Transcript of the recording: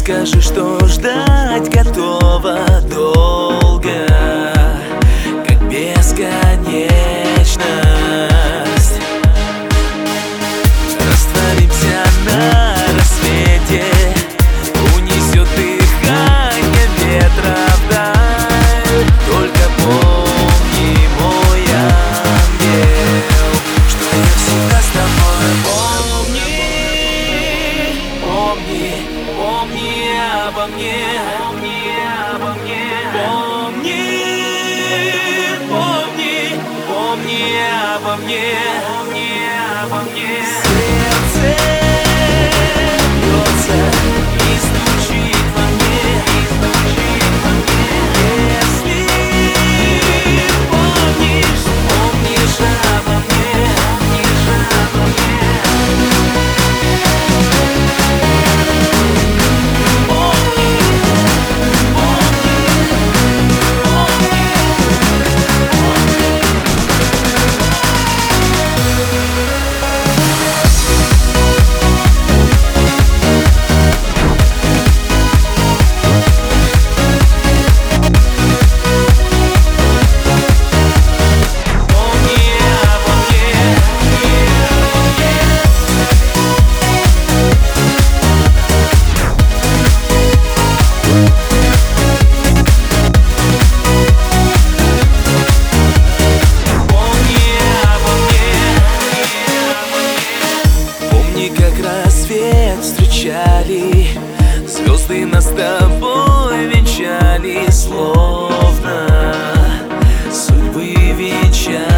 скажи, что ждать готова долго, как бесконечность. Растворимся на рассвете, унесет дыхание ветра вдаль. Только помни, мой ангел, что я всегда с тобой. Помни обо мне, помни обо мне. Сердце бьется и стучит во мне, Если помнишь обо мне, как рассвет встречали, звезды нас с тобой венчали, словно судьбы венчали.